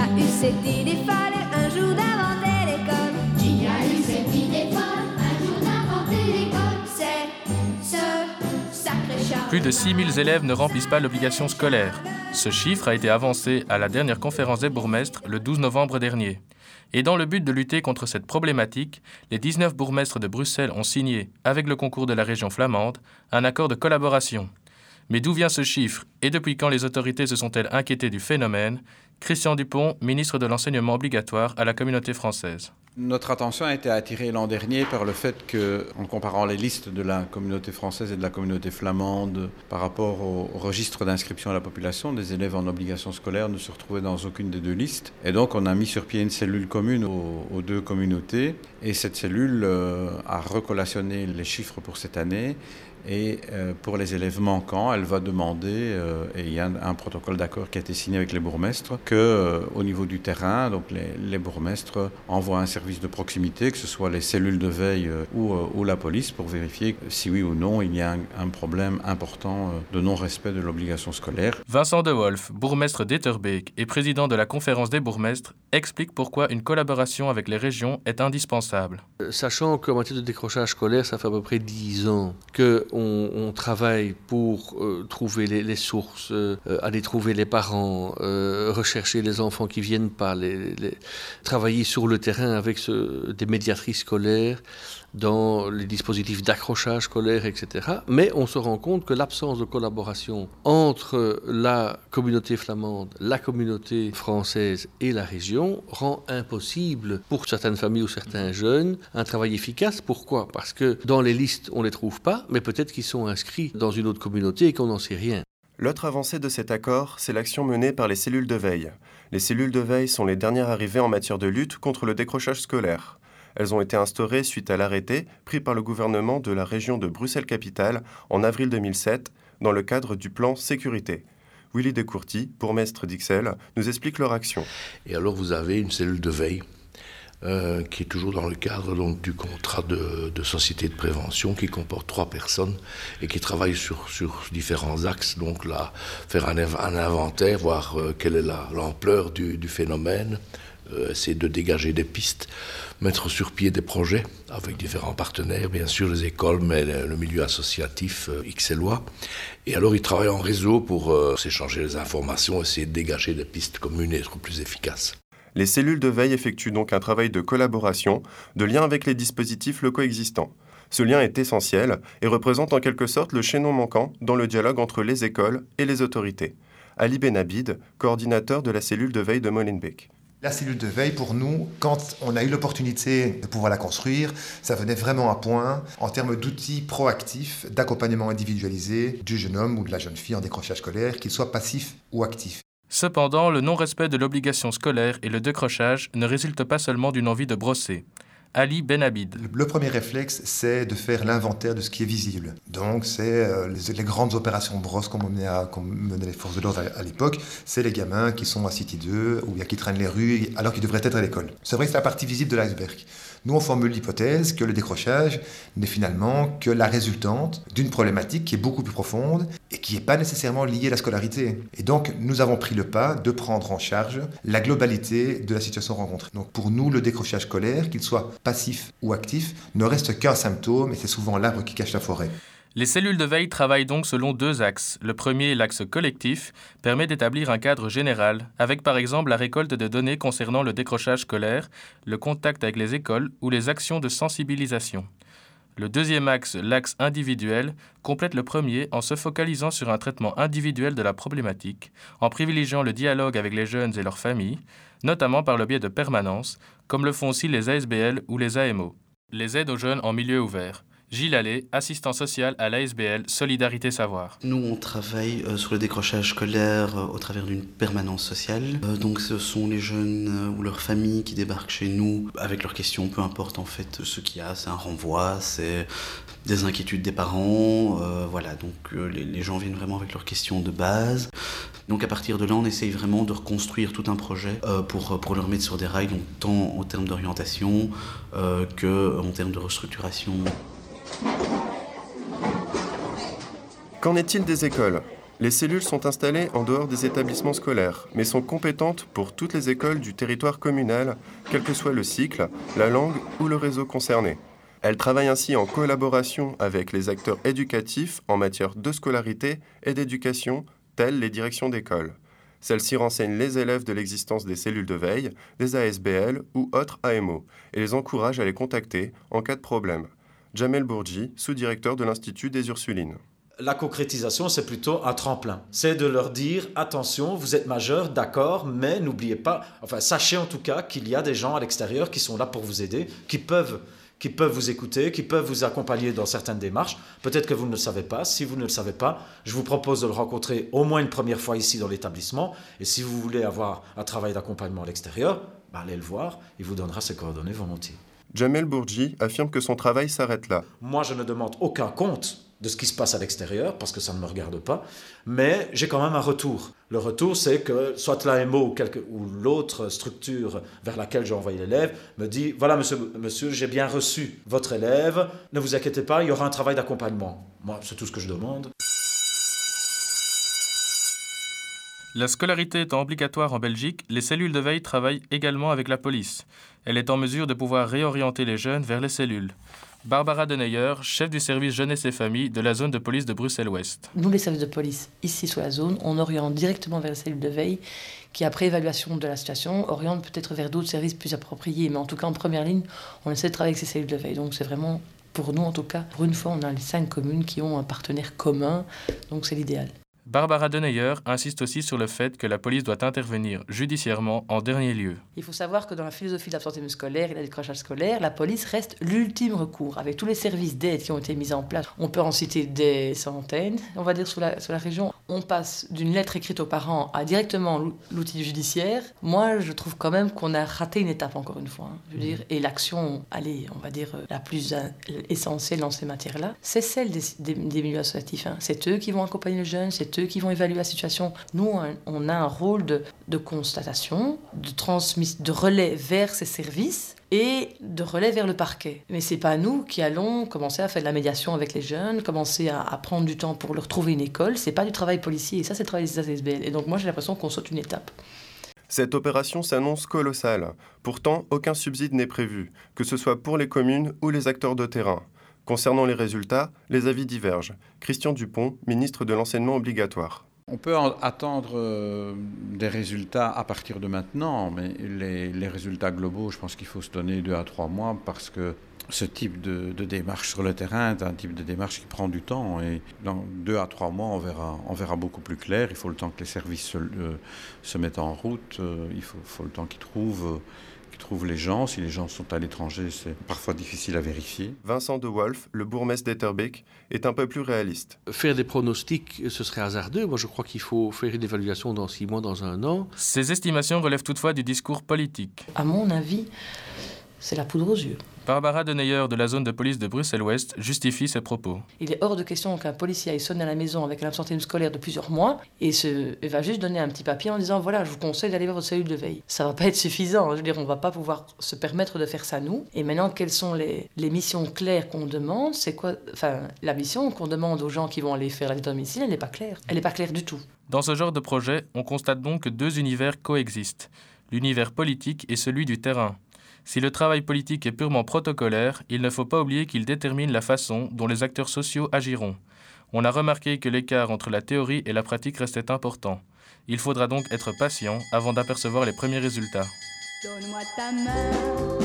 a eu cette idée folle un jour d'inventer l'école? Qui a eu cette idée folle un jour d'inventer l'école? C'est ce sacré Charles. Plus de 6000 élèves ne remplissent pas l'obligation scolaire. Ce chiffre a été avancé à la dernière conférence des bourgmestres le 12 novembre dernier. Et dans le but de lutter contre cette problématique, les 19 bourgmestres de Bruxelles ont signé, avec le concours de la région flamande, un accord de collaboration. Mais d'où vient ce chiffre et depuis quand les autorités se sont-elles inquiétées du phénomène? Christian Dupont, ministre de l'enseignement obligatoire à la communauté française. Notre attention a été attirée l'an dernier par le fait que, en comparant les listes de la communauté française et de la communauté flamande par rapport au registre d'inscription à la population, des élèves en obligation scolaire ne se retrouvaient dans aucune des deux listes. Et donc on a mis sur pied une cellule commune aux deux communautés. Et cette cellule a recollationné les chiffres pour cette année. Et pour les élèves manquants, elle va demander, et il y a un protocole d'accord qui a été signé avec les bourgmestres, qu'au niveau du terrain, donc les bourgmestres envoient un service de proximité, que ce soit les cellules de veille ou la police, pour vérifier si oui ou non il y a un problème important de non-respect de l'obligation scolaire. Vincent De Wolf, bourgmestre d'Etterbeek et président de la conférence des bourgmestres, explique pourquoi une collaboration avec les régions est indispensable. Sachant qu'en matière de décrochage scolaire, ça fait à peu près 10 ans qu'on travaille pour trouver les sources, aller trouver les parents, rechercher les enfants qui viennent pas, travailler sur le terrain avec des médiatrices scolaires, dans les dispositifs d'accrochage scolaire, etc. Mais on se rend compte que l'absence de collaboration entre la communauté flamande, la communauté française et la région rend impossible pour certaines familles ou certains jeunes un travail efficace. Pourquoi? Parce que dans les listes, on ne les trouve pas, mais peut-être qu'ils sont inscrits dans une autre communauté et qu'on n'en sait rien. L'autre avancée de cet accord, c'est l'action menée par les cellules de veille. Les cellules de veille sont les dernières arrivées en matière de lutte contre le décrochage scolaire. Elles ont été instaurées suite à l'arrêté pris par le gouvernement de la région de Bruxelles-Capitale en avril 2007 dans le cadre du plan sécurité. Willy Descourtis, bourgmestre d'Ixelles, nous explique leur action. Et alors vous avez une cellule de veille qui est toujours dans le cadre donc, du contrat de société de prévention qui comporte 3 personnes et qui travaille sur différents axes. Donc là, faire un inventaire, voir quelle est l'ampleur du phénomène, essayer de dégager des pistes, mettre sur pied des projets avec différents partenaires, bien sûr les écoles, mais le milieu associatif ixellois. Et alors ils travaillent en réseau pour s'échanger les informations, essayer de dégager des pistes communes et être plus efficaces. Les cellules de veille effectuent donc un travail de collaboration, de lien avec les dispositifs locaux existants. Ce lien est essentiel et représente en quelque sorte le chaînon manquant dans le dialogue entre les écoles et les autorités. Ali Benabid, coordinateur de la cellule de veille de Molenbeek. La cellule de veille, pour nous, quand on a eu l'opportunité de pouvoir la construire, ça venait vraiment à point en termes d'outils proactifs, d'accompagnement individualisé du jeune homme ou de la jeune fille en décrochage scolaire, qu'il soit passif ou actif. Cependant, le non-respect de l'obligation scolaire et le décrochage ne résultent pas seulement d'une envie de brosser. Ali Benabid. Le premier réflexe, c'est de faire l'inventaire de ce qui est visible. Donc, c'est les grandes opérations brosse qu'on menait les forces de l'ordre à l'époque. C'est les gamins qui sont à City 2 ou bien qui traînent les rues alors qu'ils devraient être à l'école. C'est vrai que c'est la partie visible de l'iceberg. Nous, on formule l'hypothèse que le décrochage n'est finalement que la résultante d'une problématique qui est beaucoup plus profonde et qui n'est pas nécessairement liée à la scolarité. Et donc, nous avons pris le pas de prendre en charge la globalité de la situation rencontrée. Donc, pour nous, le décrochage scolaire, qu'il soit passif ou actif, ne reste qu'un symptôme et c'est souvent l'arbre qui cache la forêt. Les cellules de veille travaillent donc selon 2 axes. Le premier, l'axe collectif, permet d'établir un cadre général, avec par exemple la récolte de données concernant le décrochage scolaire, le contact avec les écoles ou les actions de sensibilisation. Le deuxième axe, l'axe individuel, complète le premier en se focalisant sur un traitement individuel de la problématique, en privilégiant le dialogue avec les jeunes et leurs familles, notamment par le biais de permanences, comme le font aussi les ASBL ou les AMO. Les aides aux jeunes en milieu ouvert. Gilles Allais, assistant social à l'ASBL Solidarité Savoir. Nous, on travaille sur le décrochage scolaire au travers d'une permanence sociale. Donc, ce sont les jeunes ou leurs familles qui débarquent chez nous avec leurs questions, peu importe en fait ce qu'il y a. C'est un renvoi, c'est des inquiétudes des parents. Voilà, donc les gens viennent vraiment avec leurs questions de base. Donc, à partir de là, on essaye vraiment de reconstruire tout un projet pour le remettre sur des rails, donc tant en termes d'orientation qu'en termes de restructuration. Qu'en est-il des écoles ? Les cellules sont installées en dehors des établissements scolaires, mais sont compétentes pour toutes les écoles du territoire communal, quel que soit le cycle, la langue ou le réseau concerné. Elles travaillent ainsi en collaboration avec les acteurs éducatifs en matière de scolarité et d'éducation, telles les directions d'école. Celles-ci renseignent les élèves de l'existence des cellules de veille, des ASBL ou autres AMO, et les encouragent à les contacter en cas de problème. Jamel Bourgi, sous-directeur de l'Institut des Ursulines. La concrétisation, c'est plutôt un tremplin. C'est de leur dire, attention, vous êtes majeurs, d'accord, mais n'oubliez pas, sachez en tout cas qu'il y a des gens à l'extérieur qui sont là pour vous aider, qui peuvent vous écouter, qui peuvent vous accompagner dans certaines démarches. Peut-être que vous ne le savez pas. Si vous ne le savez pas, je vous propose de le rencontrer au moins une première fois ici dans l'établissement. Et si vous voulez avoir un travail d'accompagnement à l'extérieur, allez le voir, il vous donnera ses coordonnées volontiers. Jamel Bourgi affirme que son travail s'arrête là. Moi, je ne demande aucun compte de ce qui se passe à l'extérieur, parce que ça ne me regarde pas, mais j'ai quand même un retour. Le retour, c'est que soit l'AMO ou l'autre structure vers laquelle j'ai envoyé l'élève me dit « Voilà, monsieur, j'ai bien reçu votre élève, ne vous inquiétez pas, il y aura un travail d'accompagnement. » Moi, c'est tout ce que je demande. La scolarité étant obligatoire en Belgique, les cellules de veille travaillent également avec la police. Elle est en mesure de pouvoir réorienter les jeunes vers les cellules. Barbara Deneyer, chef du service jeunesse et famille de la zone de police de Bruxelles-Ouest. Nous, les services de police, ici sur la zone, on oriente directement vers les cellules de veille qui, après évaluation de la situation, orientent peut-être vers d'autres services plus appropriés. Mais en tout cas, en première ligne, on essaie de travailler avec ces cellules de veille. Donc c'est vraiment, pour nous en tout cas, pour une fois, on a les 5 communes qui ont un partenaire commun. Donc c'est l'idéal. Barbara Deneyer insiste aussi sur le fait que la police doit intervenir judiciairement en dernier lieu. Il faut savoir que dans la philosophie de l'absentéisme scolaire et la décrochage scolaire, la police reste l'ultime recours. Avec tous les services d'aide qui ont été mis en place, on peut en citer des centaines, on va dire, sur la région. On passe d'une lettre écrite aux parents à directement l'outil judiciaire. Moi, je trouve quand même qu'on a raté une étape, encore une fois. Je veux dire, et l'action, on va dire, la plus essentielle dans ces matières-là, c'est celle des milieux associatifs. C'est eux qui vont accompagner les jeunes, c'est eux qui vont évaluer la situation. Nous, on a un rôle de constatation, de relais vers ces services et de relais vers le parquet. Mais c'est pas nous qui allons commencer à faire de la médiation avec les jeunes, commencer à prendre du temps pour leur trouver une école. C'est pas du travail policier, et ça, c'est le travail des ASBL. Et donc moi, j'ai l'impression qu'on saute une étape. Cette opération s'annonce colossale. Pourtant, aucun subside n'est prévu, que ce soit pour les communes ou les acteurs de terrain. Concernant les résultats, les avis divergent. Christian Dupont, ministre de l'enseignement obligatoire. On peut attendre des résultats à partir de maintenant, mais les résultats globaux, je pense qu'il faut se donner 2 à 3 mois parce que ce type de démarche sur le terrain est un type de démarche qui prend du temps. Et dans 2 à 3 mois, on verra beaucoup plus clair. Il faut le temps que les services se mettent en route. Il faut le temps qu'ils trouvent les gens. Si les gens sont à l'étranger, c'est parfois difficile à vérifier. Vincent De Wolf, le bourgmestre d'Etterbeek, est un peu plus réaliste. Faire des pronostics, ce serait hasardeux. Moi, je crois qu'il faut faire une évaluation dans 6 mois, dans 1 an. Ces estimations relèvent toutefois du discours politique. À mon avis, c'est la poudre aux yeux. Barbara Deneyer de la zone de police de Bruxelles-Ouest justifie ses propos. Il est hors de question qu'un policier aille sonner à la maison avec un absentéisme scolaire de plusieurs mois et va juste donner un petit papier en disant « Voilà, je vous conseille d'aller voir votre cellule de veille ». Ça va pas être suffisant. Je veux dire, on va pas pouvoir se permettre de faire ça nous. Et maintenant, quelles sont les missions claires qu'on demande ? C'est quoi ? La mission qu'on demande aux gens qui vont aller faire la visite à domicile, elle n'est pas claire. Elle n'est pas claire du tout. Dans ce genre de projet, on constate donc que 2 univers coexistent. L'univers politique et celui du terrain. Si le travail politique est purement protocolaire, il ne faut pas oublier qu'il détermine la façon dont les acteurs sociaux agiront. On a remarqué que l'écart entre la théorie et la pratique restait important. Il faudra donc être patient avant d'apercevoir les premiers résultats. Donne-moi ta main.